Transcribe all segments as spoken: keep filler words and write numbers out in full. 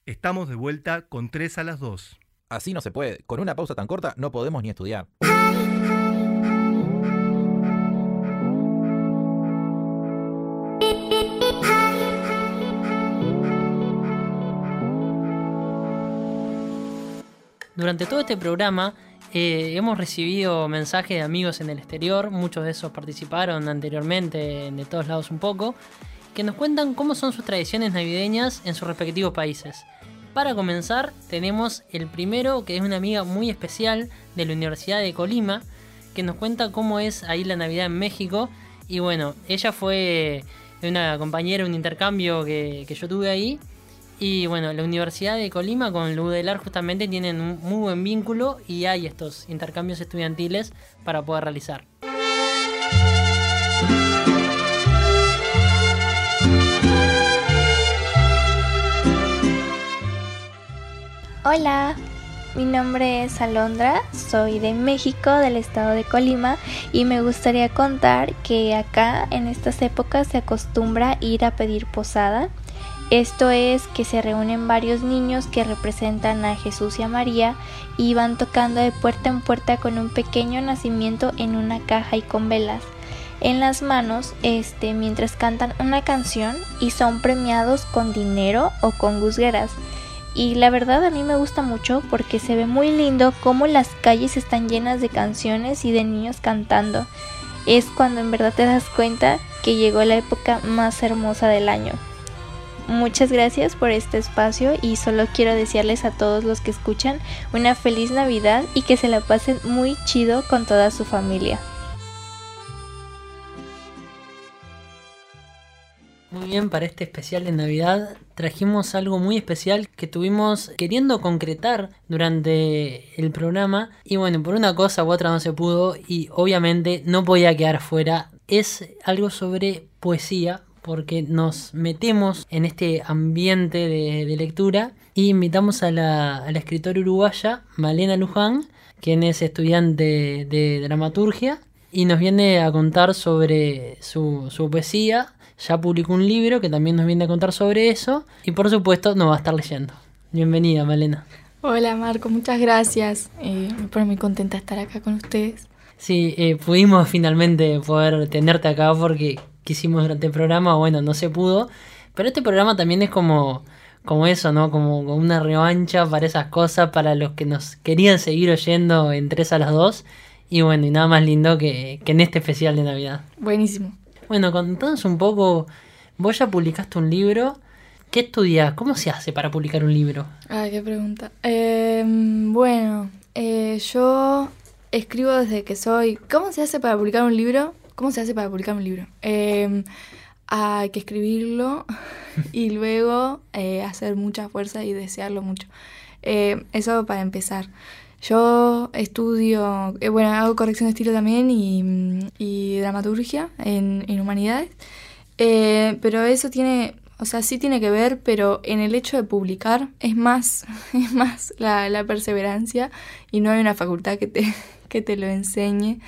Estamos de vuelta con tres a las dos. Así no se puede. Con una pausa tan corta no podemos ni estudiar. Durante todo este programa eh, hemos recibido mensajes de amigos en el exterior, muchos de esos participaron anteriormente de todos lados un poco, que nos cuentan cómo son sus tradiciones navideñas en sus respectivos países. Para comenzar, tenemos el primero, que es una amiga muy especial de la Universidad de Colima, que nos cuenta cómo es ahí la Navidad en México. Y bueno, ella fue una compañera, un intercambio que, que yo tuve ahí. Y bueno, la Universidad de Colima con la U D E L A R justamente tienen un muy buen vínculo y hay estos intercambios estudiantiles para poder realizar. Hola, mi nombre es Alondra, soy de México, del estado de Colima, y me gustaría contar que acá en estas épocas se acostumbra ir a pedir posada. Esto es que se reúnen varios niños que representan a Jesús y a María y van tocando de puerta en puerta con un pequeño nacimiento en una caja y con velas en las manos, este, mientras cantan una canción, y son premiados con dinero o con gusgueras. Y la verdad a mí me gusta mucho porque se ve muy lindo cómo las calles están llenas de canciones y de niños cantando. Es cuando en verdad te das cuenta que llegó la época más hermosa del año. Muchas gracias por este espacio y solo quiero desearles a todos los que escuchan una feliz Navidad y que se la pasen muy chido con toda su familia. Muy bien, para este especial de Navidad trajimos algo muy especial que tuvimos queriendo concretar durante el programa y bueno, por una cosa u otra no se pudo y obviamente no podía quedar fuera. Es algo sobre poesía, porque nos metemos en este ambiente de, de lectura y invitamos a la, a la escritora uruguaya Malena Luján, quien es estudiante de dramaturgia y nos viene a contar sobre su, su poesía. Ya publicó un libro que también nos viene a contar sobre eso y por supuesto nos va a estar leyendo. Bienvenida, Malena. Hola, Marco, muchas gracias. Eh, me pone muy contenta de estar acá con ustedes. Sí, eh, pudimos finalmente poder tenerte acá porque quisimos durante el programa, bueno, no se pudo, pero este programa también es como, como eso, ¿no? Como, como una revancha para esas cosas, para los que nos querían seguir oyendo en tres a las dos, y bueno, y nada más lindo que, que en este especial de Navidad. Buenísimo. Bueno, contanos un poco, vos ya publicaste un libro, ¿qué estudiás? ¿Cómo se hace para publicar un libro? Ah, qué pregunta. Eh, bueno, eh, yo escribo desde que soy... ¿Cómo se hace para publicar un libro? ¿Cómo se hace para publicar un libro? Eh, hay que escribirlo y luego eh, hacer mucha fuerza y desearlo mucho. Eh, eso para empezar. Yo estudio, eh, bueno, hago corrección de estilo también y, y dramaturgia en, en humanidades, eh, pero eso tiene, o sea, sí tiene que ver, pero en el hecho de publicar es más, es más la, la perseverancia y no hay una facultad que te, que te lo enseñe.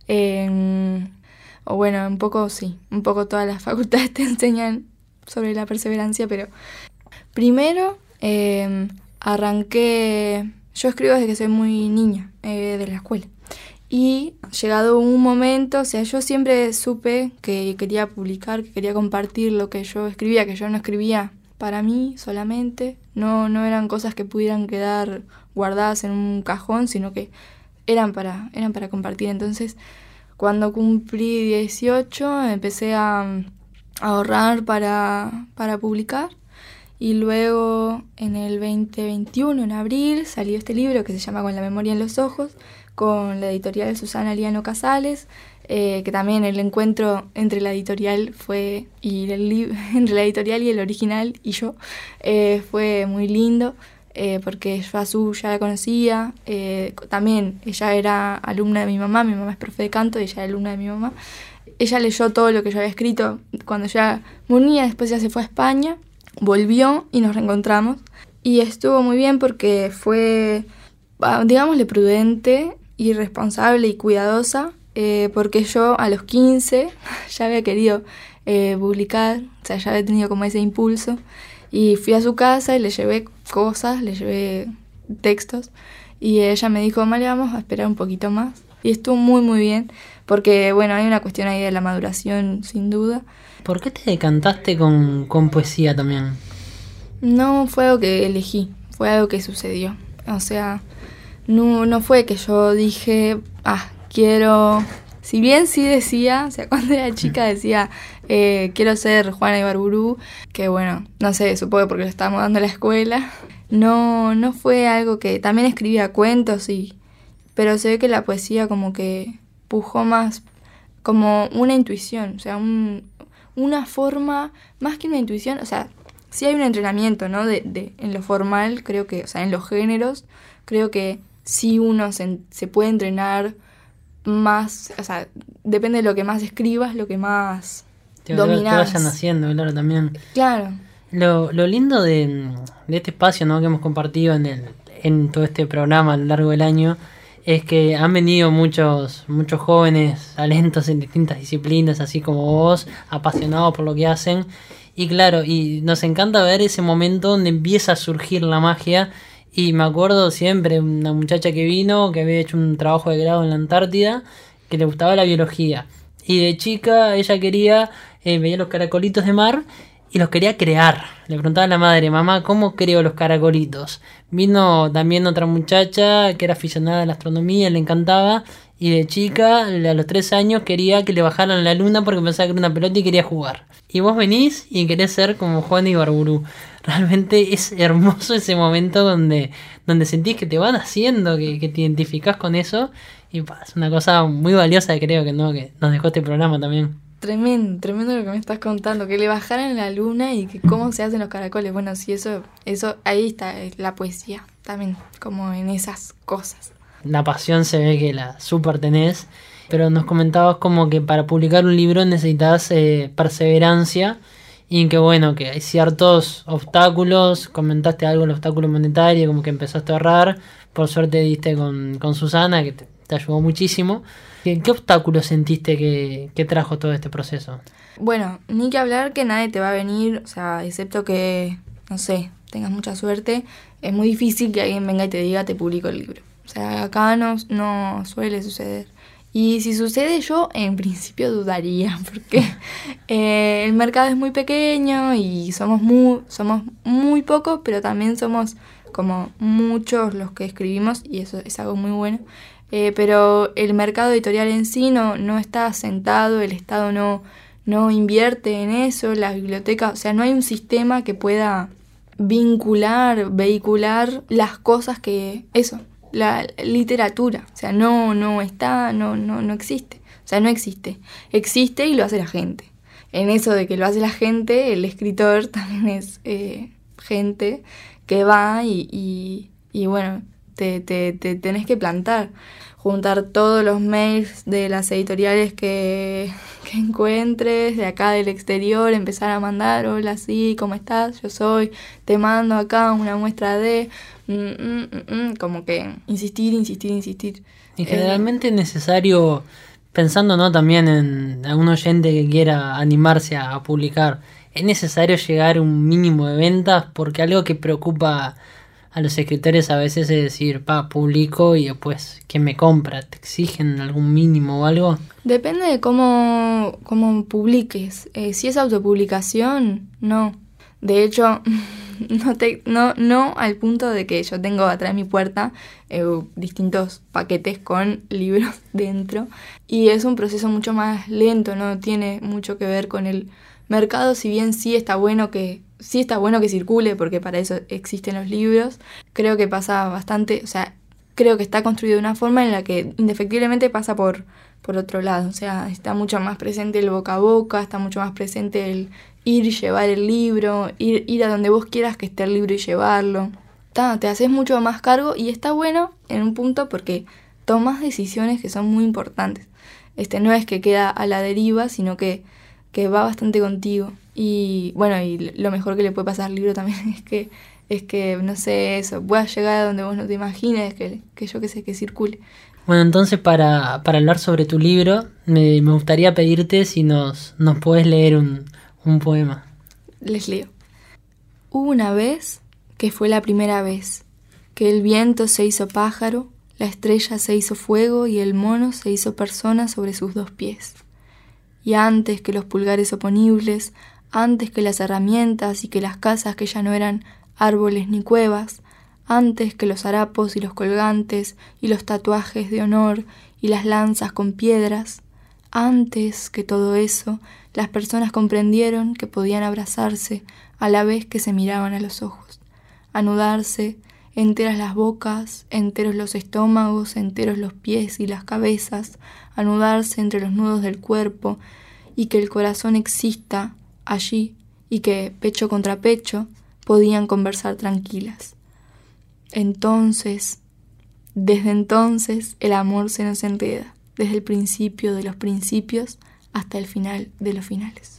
Eh, O bueno, un poco sí, un poco todas las facultades te enseñan sobre la perseverancia, pero primero eh, arranqué, yo escribo desde que soy muy niña, eh, de la escuela, y llegado un momento, o sea, yo siempre supe que quería publicar, que quería compartir lo que yo escribía, que yo no escribía para mí solamente, no, no eran cosas que pudieran quedar guardadas en un cajón, sino que eran para, eran para compartir. Entonces, cuando cumplí dieciocho empecé a, a ahorrar para, para publicar y luego en el veinte veintiuno, en abril, salió este libro que se llama Con la memoria en los ojos, con la editorial Susana Liano Casales, eh, que también el encuentro entre la editorial fue y el li- entre la editorial y el original y yo eh, fue muy lindo. Eh, porque yo a Su ya la conocía, eh, también ella era alumna de mi mamá, mi mamá es profe de canto y ella era alumna de mi mamá. Ella leyó todo lo que yo había escrito cuando ya unía, después ya se fue a España, volvió y nos reencontramos. Y estuvo muy bien porque fue, digámosle, prudente y responsable y cuidadosa, eh, porque yo a los quince ya había querido eh, publicar, o sea, ya había tenido como ese impulso. Y fui a su casa y le llevé cosas, le llevé textos y ella me dijo, Male, vamos a esperar un poquito más. Y estuvo muy muy bien, porque bueno, hay una cuestión ahí de la maduración sin duda. ¿Por qué te decantaste con, con poesía también? No fue algo que elegí, fue algo que sucedió. O sea, no, no fue que yo dije, ah, quiero... Si bien sí decía, o sea, cuando era chica decía, eh, quiero ser Juana Ibarburu, que bueno, no sé, supongo porque lo estábamos dando en la escuela. No, no fue algo que... También escribía cuentos, y pero se ve que la poesía como que pujó más como una intuición, o sea, un, una forma, más que una intuición, o sea, sí hay un entrenamiento, ¿no? De, de, en lo formal, creo que, o sea, en los géneros, creo que sí uno se, se puede entrenar más, o sea, depende de lo que más escribas, lo que más Te, dominás. te vayan haciendo, claro, también. Claro. Lo, lo lindo de, de este espacio, ¿no?, que hemos compartido en, el, en todo este programa a lo largo del año, es que han venido muchos muchos jóvenes talentos en distintas disciplinas, así como vos, apasionados por lo que hacen. Y claro, y nos encanta ver ese momento donde empieza a surgir la magia. Y me acuerdo siempre una muchacha que vino, que había hecho un trabajo de grado en la Antártida, que le gustaba la biología. Y de chica ella quería, eh, veía los caracolitos de mar y los quería crear. Le preguntaba a la madre, mamá, ¿cómo creo los caracolitos? Vino también otra muchacha que era aficionada a la astronomía, le encantaba. Y de chica, a los tres años, quería que le bajaran la luna porque pensaba que era una pelota y quería jugar. Y vos venís y querés ser como Juana Ibarburu. Realmente es hermoso ese momento donde, donde sentís que te van haciendo, que, que te identificás con eso. Y pa, es una cosa muy valiosa, creo que no que nos dejó este programa también. Tremendo, tremendo lo que me estás contando, que le bajaran la luna y que cómo se hacen los caracoles. Bueno, sí, eso, eso ahí está la poesía, también, como en esas cosas. La pasión se ve que la súper tenés, pero nos comentabas como que para publicar un libro necesitas eh, perseverancia, y que bueno, que hay ciertos obstáculos. Comentaste algo del obstáculo monetario, como que empezaste a ahorrar, por suerte diste con, con Susana, que te, te ayudó muchísimo. ¿Qué, qué obstáculos sentiste que, que trajo todo este proceso? Bueno, ni que hablar que nadie te va a venir, o sea, excepto que, no sé, tengas mucha suerte, es muy difícil que alguien venga y te diga, te publico el libro. O sea, acá no, no suele suceder. Y si sucede, yo en principio dudaría, porque eh, el mercado es muy pequeño y somos muy, somos muy pocos, pero también somos como muchos los que escribimos, y eso es algo muy bueno. Eh, pero el mercado editorial en sí no, no está asentado, el Estado no, no invierte en eso, las bibliotecas, o sea, no hay un sistema que pueda vincular, vehicular las cosas que... eso. La literatura, o sea, no no está, no no no existe, o sea, no existe, existe y lo hace la gente. En eso de que lo hace la gente, el escritor también es eh, gente que va y, y, y bueno, te, te, te tenés que plantar, juntar todos los mails de las editoriales que, que encuentres, de acá del exterior, empezar a mandar, hola, sí, ¿cómo estás? Yo soy, te mando acá una muestra de... Mm, mm, mm, como que insistir, insistir, insistir. Y generalmente eh, es necesario, pensando no también en a un oyente que quiera animarse a, a publicar, es necesario llegar a un mínimo de ventas, porque algo que preocupa a los escritores a veces es decir, pa, publico y después, ¿quién me compra? ¿Te exigen algún mínimo o algo? Depende de cómo, cómo publiques. Eh, si es autopublicación, no. De hecho... No, te, no, no al punto de que yo tengo atrás de mi puerta eh, distintos paquetes con libros dentro, y es un proceso mucho más lento, no tiene mucho que ver con el mercado, si bien sí está bueno que sí está bueno que circule, porque para eso existen los libros. Creo que pasa bastante, o sea, creo que está construido de una forma en la que indefectiblemente pasa por, por otro lado, o sea, está mucho más presente el boca a boca, está mucho más presente el ir y llevar el libro, ir, ir a donde vos quieras que esté el libro y llevarlo. Ta, te haces mucho más cargo, y está bueno en un punto porque tomas decisiones que son muy importantes. Este, no es que queda a la deriva, sino que, que va bastante contigo. Y bueno, y lo mejor que le puede pasar al libro también es que, es que no sé, eso, puedas llegar a donde vos no te imagines, que, que yo qué sé, que circule. Bueno, entonces para, para hablar sobre tu libro, me, me gustaría pedirte si nos, nos podés leer un... un poema. Les leo. Hubo una vez que fue la primera vez, que el viento se hizo pájaro, la estrella se hizo fuego y el mono se hizo persona sobre sus dos pies. Y antes que los pulgares oponibles, antes que las herramientas y que las casas que ya no eran árboles ni cuevas, antes que los harapos y los colgantes y los tatuajes de honor y las lanzas con piedras, antes que todo eso, las personas comprendieron que podían abrazarse a la vez que se miraban a los ojos, anudarse, enteras las bocas, enteros los estómagos, enteros los pies y las cabezas, anudarse entre los nudos del cuerpo, y que el corazón exista allí, y que, pecho contra pecho, podían conversar tranquilas. Entonces, desde entonces, el amor se nos enreda, desde el principio de los principios hasta el final de los finales.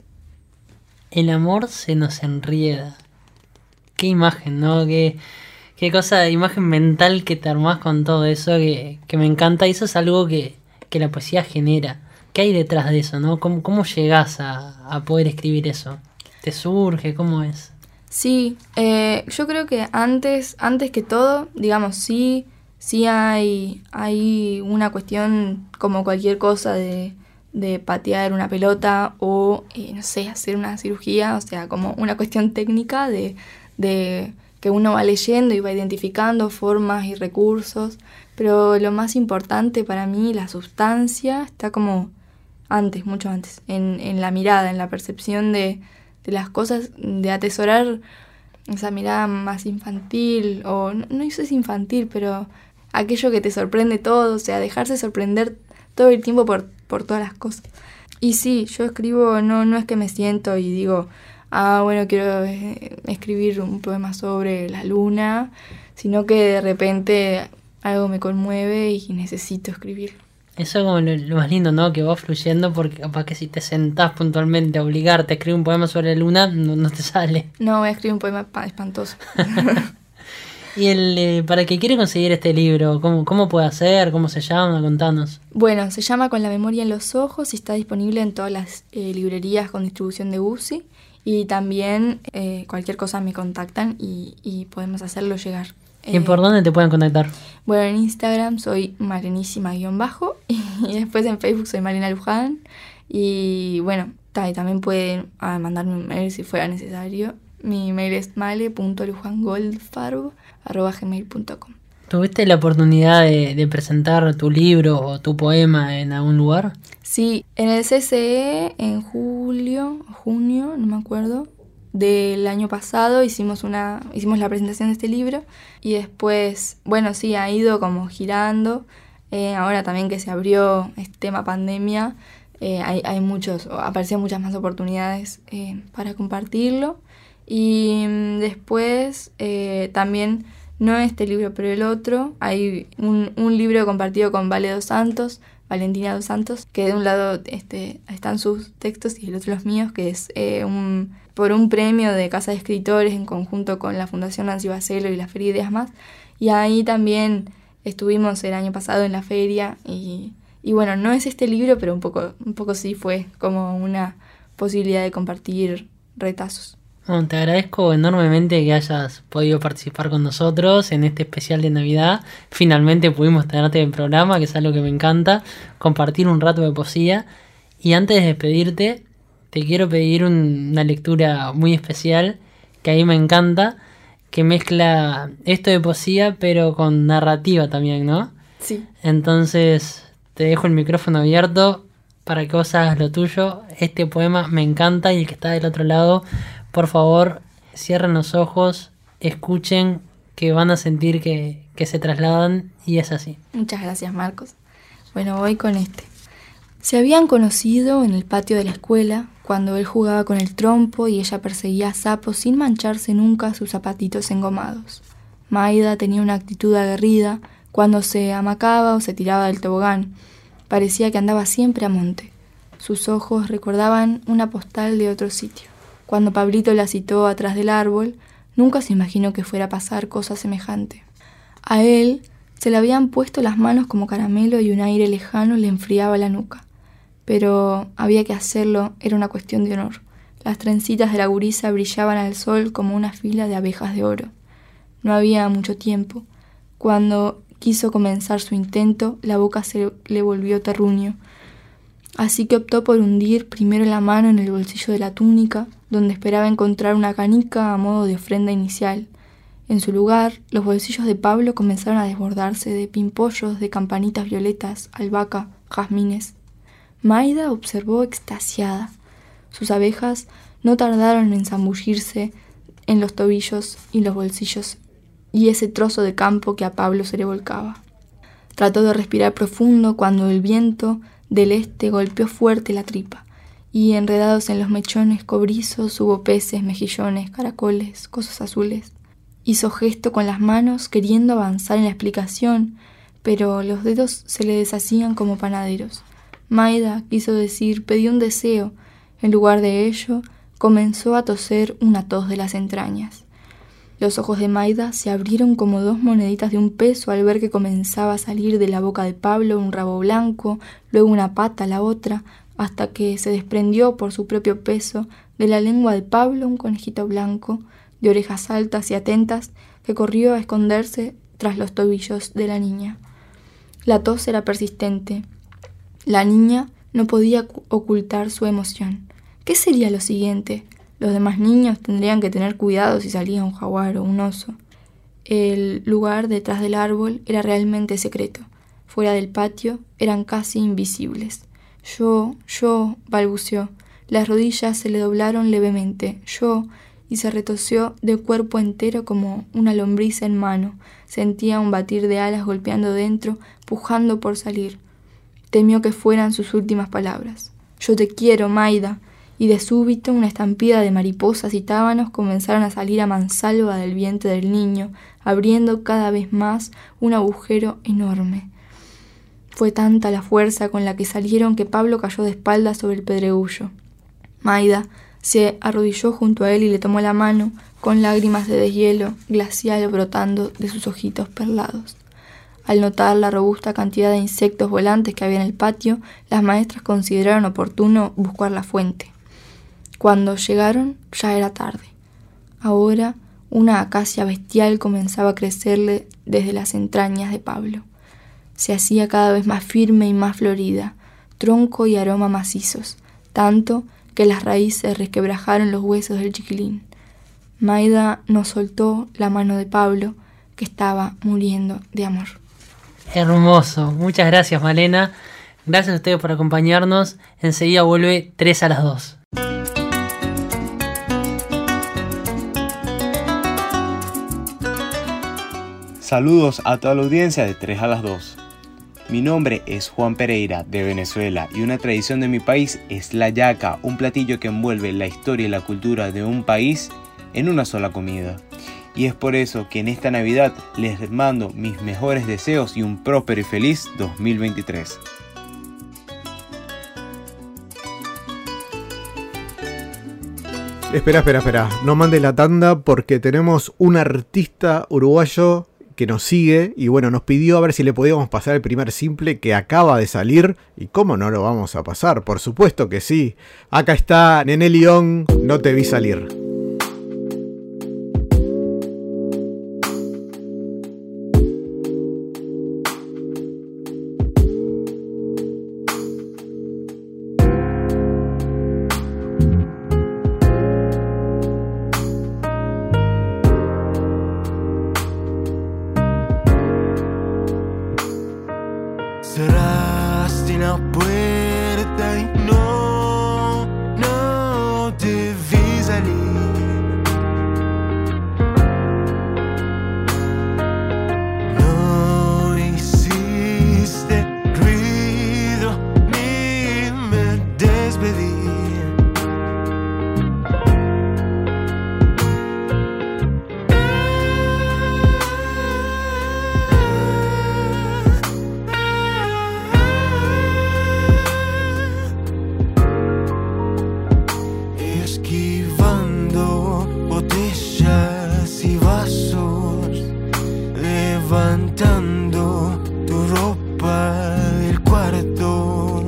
El amor se nos enrieda. Qué imagen, ¿no? Qué, qué cosa de imagen mental que te armás con todo eso, que, que me encanta. Y eso es algo que, que la poesía genera. ¿Qué hay detrás de eso, no? ¿Cómo, cómo llegás a, a poder escribir eso? ¿Te surge? ¿Cómo es? Sí, eh, yo creo que antes, antes que todo, digamos, sí, sí hay, hay una cuestión como cualquier cosa de, de patear una pelota o, eh, no sé, hacer una cirugía, o sea, como una cuestión técnica de, de que uno va leyendo y va identificando formas y recursos, pero lo más importante para mí, la sustancia, está como antes, mucho antes, en, en la mirada, en la percepción de, de las cosas, de atesorar esa mirada más infantil, o no, no sé si infantil, pero aquello que te sorprende todo, o sea, dejarse sorprender todo el tiempo por, por todas las cosas. Y sí, yo escribo, no, no es que me siento y digo, ah, bueno, quiero eh, escribir un poema sobre la luna, sino que de repente algo me conmueve y necesito escribir. Eso es como lo, lo más lindo, ¿no? Que va fluyendo, porque capaz que si te sentás puntualmente a obligarte a escribir un poema sobre la luna, no, no te sale. No, voy a escribir un poema espantoso. Y el eh, para el que quiere conseguir este libro, ¿cómo, cómo puede hacer? ¿Cómo se llama? Contanos. Bueno, se llama Con la memoria en los ojos y está disponible en todas las eh, librerías con distribución de U C I. Y también eh, cualquier cosa me contactan y, y podemos hacerlo llegar. ¿Y por dónde te pueden contactar? Bueno, en Instagram soy Malenísima-bajo y después en Facebook soy Malena Luján. Y bueno, y también pueden ah, mandarme un mail si fuera necesario. Mi mail es male punto lujangoldfarb arroba gmail punto com. ¿Tuviste la oportunidad de, de presentar tu libro o tu poema en algún lugar? Sí, en el C C E en julio, junio, no me acuerdo, del año pasado hicimos una hicimos la presentación de este libro y después, bueno, sí, ha ido como girando. Eh, ahora también que se abrió este tema pandemia, eh, hay, hay muchos, aparecieron muchas más oportunidades eh, para compartirlo. Y después eh, también, no este libro, pero el otro, hay un, un libro compartido con Vale dos Santos, Valentina dos Santos, que de un lado este, están sus textos y del otro los míos, que es eh, un, por un premio de Casa de Escritores en conjunto con la Fundación Nancy Bacelo y la Feria Ideas Más. Y ahí también estuvimos el año pasado en la feria y, y bueno, no es este libro, pero un poco, un poco sí fue como una posibilidad de compartir retazos. Bueno, te agradezco enormemente que hayas podido participar con nosotros en este especial de Navidad. Finalmente pudimos tenerte en el programa, que es algo que me encanta, compartir un rato de poesía. Y antes de despedirte, te quiero pedir un, una lectura muy especial, que a mí me encanta, que mezcla esto de poesía, pero con narrativa también, ¿no? Sí. Entonces, te dejo el micrófono abierto para que vos hagas lo tuyo. Este poema me encanta y el que está del otro lado, por favor, cierren los ojos, escuchen, que van a sentir que, que se trasladan, y es así. Muchas gracias, Marcos. Bueno, voy con este. Se habían conocido en el patio de la escuela, cuando él jugaba con el trompo y ella perseguía sapos sin mancharse nunca sus zapatitos engomados. Maida tenía una actitud aguerrida cuando se amacaba o se tiraba del tobogán. Parecía que andaba siempre a monte. Sus ojos recordaban una postal de otro sitio. Cuando Pablito la citó atrás del árbol, nunca se imaginó que fuera a pasar cosa semejante. A él se le habían puesto las manos como caramelo y un aire lejano le enfriaba la nuca. Pero había que hacerlo, era una cuestión de honor. Las trencitas de la gurisa brillaban al sol como una fila de abejas de oro. No había mucho tiempo. Cuando quiso comenzar su intento, la boca se le volvió terruño. Así que optó por hundir primero la mano en el bolsillo de la túnica, donde esperaba encontrar una canica a modo de ofrenda inicial. En su lugar, los bolsillos de Pablo comenzaron a desbordarse de pimpollos, de campanitas violetas, albahaca, jazmines. Maida observó extasiada. Sus abejas no tardaron en zambullirse en los tobillos y los bolsillos y ese trozo de campo que a Pablo se le volcaba. Trató de respirar profundo cuando el viento del este golpeó fuerte la tripa, y enredados en los mechones cobrizos hubo peces, mejillones, caracoles, cosas azules. Hizo gesto con las manos queriendo avanzar en la explicación, pero los dedos se le deshacían como panaderos. Maida quiso decir, pedí un deseo. En lugar de ello, comenzó a toser una tos de las entrañas. Los ojos de Maida se abrieron como dos moneditas de un peso al ver que comenzaba a salir de la boca de Pablo un rabo blanco, luego una pata, la otra, hasta que se desprendió por su propio peso de la lengua de Pablo un conejito blanco, de orejas altas y atentas, que corrió a esconderse tras los tobillos de la niña. La tos era persistente. La niña no podía ocultar su emoción. ¿Qué sería lo siguiente? Los demás niños tendrían que tener cuidado si salía un jaguar o un oso. El lugar detrás del árbol era realmente secreto. Fuera del patio eran casi invisibles. Yo, yo, balbuceó. Las rodillas se le doblaron levemente. Yo, y se retoció de cuerpo entero como una lombriz en mano. Sentía un batir de alas golpeando dentro, pujando por salir. Temió que fueran sus últimas palabras. Yo te quiero, Maida. Y de súbito una estampida de mariposas y tábanos comenzaron a salir a mansalva del vientre del niño, abriendo cada vez más un agujero enorme. Fue tanta la fuerza con la que salieron que Pablo cayó de espaldas sobre el pedregullo. Maida se arrodilló junto a él y le tomó la mano, con lágrimas de deshielo glacial brotando de sus ojitos perlados. Al notar la robusta cantidad de insectos volantes que había en el patio, las maestras consideraron oportuno buscar la fuente. Cuando llegaron, ya era tarde. Ahora, una acacia bestial comenzaba a crecerle desde las entrañas de Pablo. Se hacía cada vez más firme y más florida, tronco y aroma macizos, tanto que las raíces resquebrajaron los huesos del chiquilín. Maida no soltó la mano de Pablo, que estaba muriendo de amor. Hermoso, muchas gracias, Malena. Gracias a ustedes por acompañarnos. Enseguida vuelve tres a las dos. Saludos a toda la audiencia de tres a las dos. Mi nombre es Juan Pereira, de Venezuela, y una tradición de mi país es la yaca, un platillo que envuelve la historia y la cultura de un país en una sola comida. Y es por eso que en esta Navidad les mando mis mejores deseos y un próspero y feliz dos mil veintitrés. Espera, espera, espera, no mande la tanda porque tenemos un artista uruguayo que nos sigue y bueno, nos pidió a ver si le podíamos pasar el primer simple que acaba de salir. ¿Y cómo no lo vamos a pasar? Por supuesto que sí. Acá está Nené León, No te vi salir. Cerraste la puerta y no, no te vi salir. No hiciste ruido ni me despedí. Esquivando botellas y vasos, levantando tu ropa del cuarto.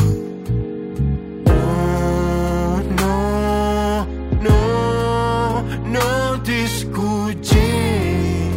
No, no, no, no te escuché.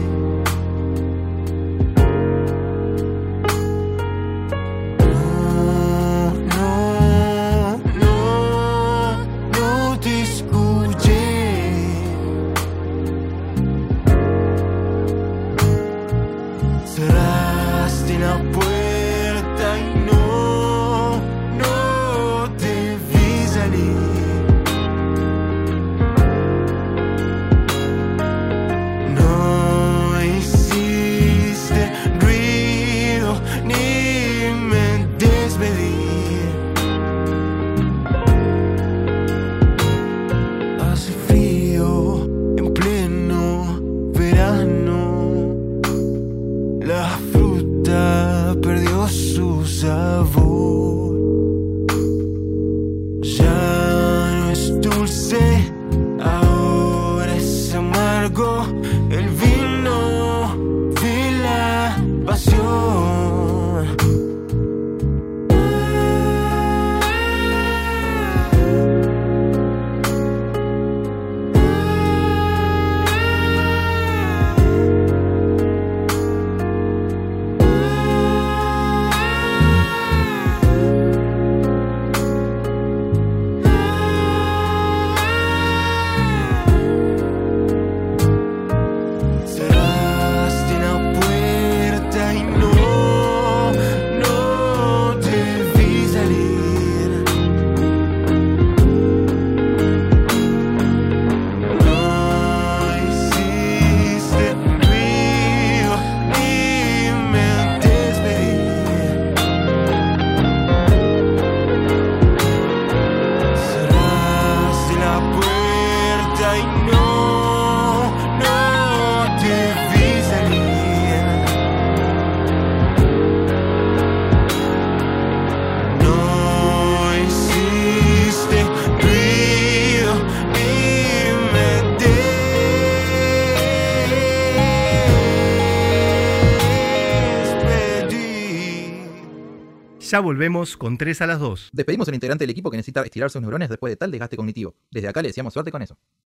Ya volvemos con tres a las dos. Despedimos al integrante del equipo que necesita estirar sus neurones después de tal desgaste cognitivo. Desde acá le deseamos suerte con eso.